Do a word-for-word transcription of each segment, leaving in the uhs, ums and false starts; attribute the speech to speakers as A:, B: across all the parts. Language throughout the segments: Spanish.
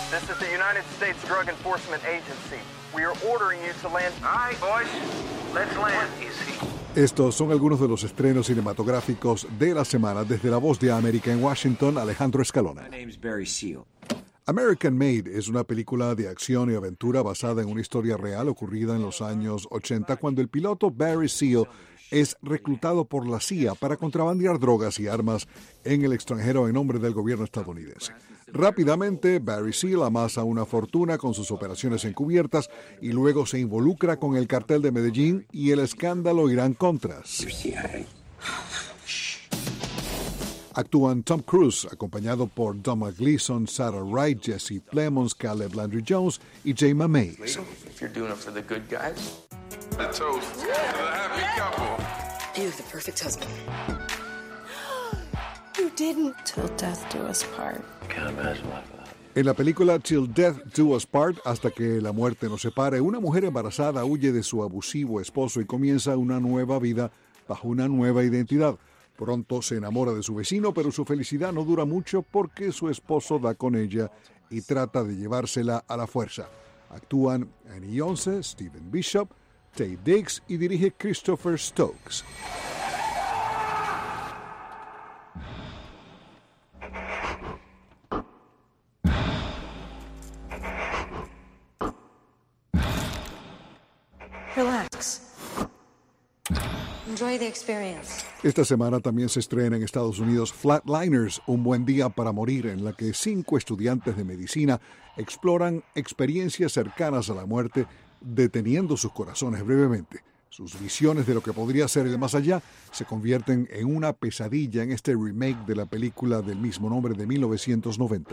A: This is the United States Drug Enforcement Agency. We are ordering you to land.
B: All right, boys. Let's land.
C: Estos son algunos de los estrenos cinematográficos de la semana. Desde La Voz de América en Washington, Alejandro Escalona.
D: My name's Barry Seal.
C: American Made es una película de acción y aventura basada en una historia real ocurrida en los años ochenta, cuando el piloto Barry Seal es reclutado por la C I A para contrabandear drogas y armas en el extranjero en nombre del gobierno estadounidense. Rápidamente, Barry Seal amasa una fortuna con sus operaciones encubiertas y luego se involucra con el cartel de Medellín y el escándalo Irán-Contras. Actúan Tom Cruise, acompañado por Domhnall Gleeson, Sarah Wright, Jesse Plemons, Caleb Landry Jones y Jayma Mays.
B: If you're doing it for the good guys.
E: The toast to the happy couple.
F: You're the perfect husband.
G: You didn't. Till death do us part.
B: Can't imagine life without you.
C: En la película Till Death Do Us Part, hasta que la muerte nos separe, una mujer embarazada huye de su abusivo esposo y comienza una nueva vida bajo una nueva identidad. Pronto se enamora de su vecino, pero su felicidad no dura mucho porque su esposo da con ella y trata de llevársela a la fuerza. Actúan Annie Yonce, Stephen Bishop, Taye Diggs y dirige Christopher Stokes.
G: Relax.
F: Enjoy the experience.
C: Esta semana también se estrena en Estados Unidos Flatliners, un buen día para morir, en la que cinco estudiantes de medicina exploran experiencias cercanas a la muerte, deteniendo sus corazones brevemente. Sus visiones de lo que podría ser el más allá se convierten en una pesadilla en este remake de la película del mismo nombre de mil novecientos noventa.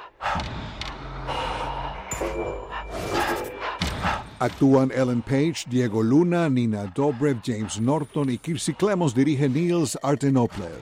C: Actúan Ellen Page, Diego Luna, Nina Dobrev, James Norton y Kiersey Clemons. Dirige Niels Artenoplev.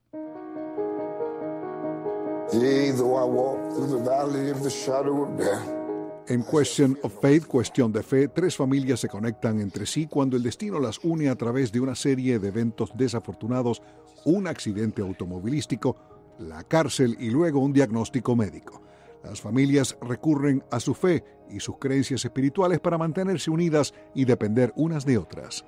E: Yea, though I walk through the valley of the shadow of death.
C: En Question of Faith, Cuestión de Fe, tres familias se conectan entre sí cuando el destino las une a través de una serie de eventos desafortunados, un accidente automovilístico, la cárcel y luego un diagnóstico médico. Las familias recurren a su fe y sus creencias espirituales para mantenerse unidas y depender unas de otras.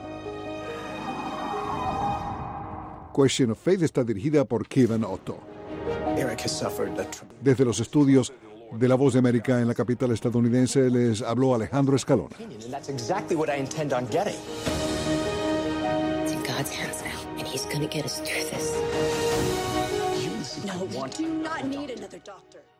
C: Question of Faith está dirigida por Kevin Otto. Desde los estudios de La Voz de América en la capital estadounidense les habló Alejandro Escalona.
H: And that's exactly what I intend on getting.
F: It's in God's hands now, and He's gonna get us through this.
H: You
G: No,
H: want
G: do not need another doctor.